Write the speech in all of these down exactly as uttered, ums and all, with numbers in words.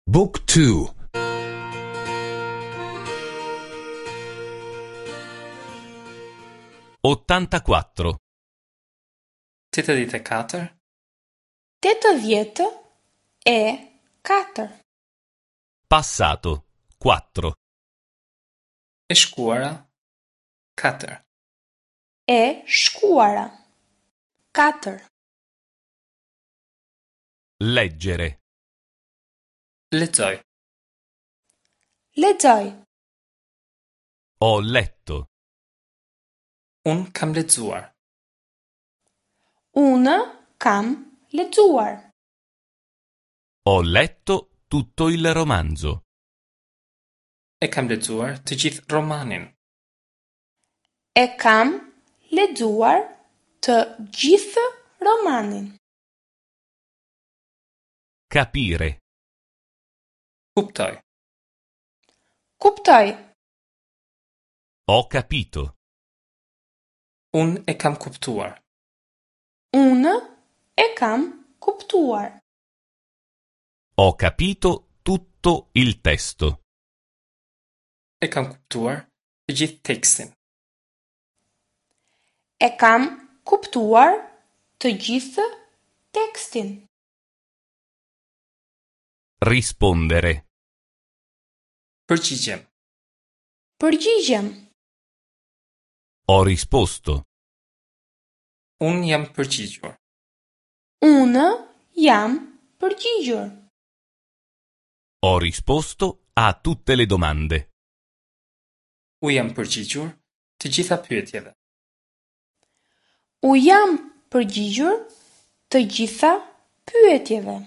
Book two. ottantaquattro. tetëdhjetë e katër, tetëdhjetë e katër. Passato quattro. e shkuara katër, E shkuara katër. Leggere. lexoj, Lexoj. Ho letto. unë kam lexuar, Unë kam lexuar. Ho letto tutto il romanzo. e kam lexuar të gjithë romanin, E kam lexuar të gjithë romanin. Capire. kuptoj, Kuptoj. Ho capito. unë e kam kuptuar, Unë e kam kuptuar. Ho capito tutto il testo. e kam kuptuar të gjithë tekstin, E kam kuptuar të gjithë tekstin. Rispondere. përgjigjem, Përgjigjem. Ho risposto. unë jam përgjigjur, Unë jam përgjigjur. Ho risposto a tutte le domande. u jam përgjigjur të gjitha pyetjeve, U jam përgjigjur të gjitha pyetjeve.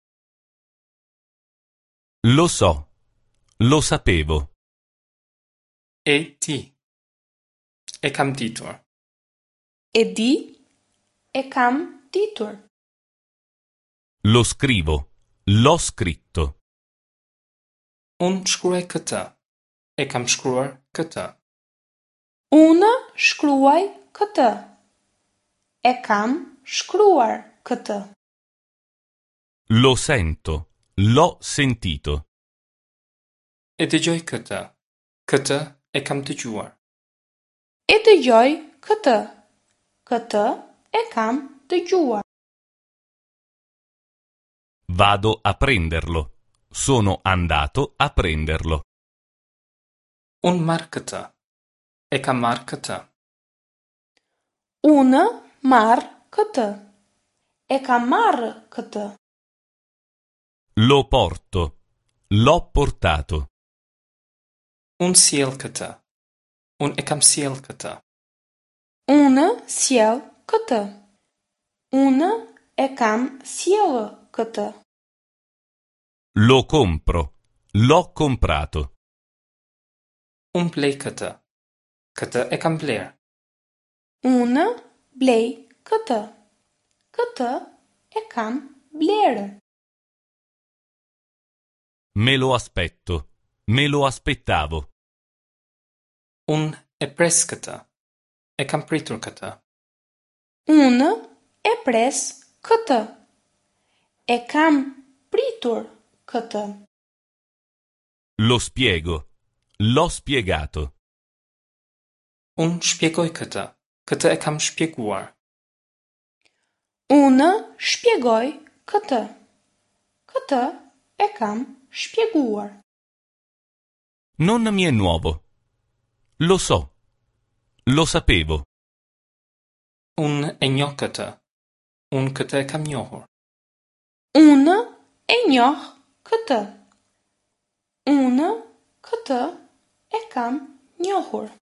Lo so. Lo sapevo. e ti, e kam ditur, E di, e kam ditur. Lo scrivo. L'ho scritto. unë shkruaj këtë, e kam shkruar këtë, Unë shkruaj këtë. E kam shkruar këtë. Lo sento. L'ho sentito. e dëgjoj këtë, këtë e kam dëgjuar, E dëgjoj këtë. Këtë e kam dëgjuar. Vado a prenderlo. Sono andato a prenderlo. unë marr këtë, e kam marr këtë, Unë marr këtë. E kam marrë këtë. Lo porto. L'ho portato. unë sjell këtë, unë e kam sjell këtë, Unë sjell këtë. Unë e kam sjellë këtë. Lo compro. L'ho comprato. unë blej këtë, këtë e kam bler, Unë blej këtë. Këtë e kam blerë. Me lo aspetto. Me lo aspettavo. unë e pres këtë, e kam pritur këtë, Unë e pres këtë. E kam pritur këtë. Lo spiego. L'ho spiegato. unë shpjegoj këtë, këtë e kam shpjeguar, Unë shpjegoj këtë. Këtë e kam shpjeguar. Non mi è nuovo. Lo so. Lo sapevo. unë e njoh këtë, unë këtë e kam njohur, Unë e njoh këtë. Unë këtë e kam njohur.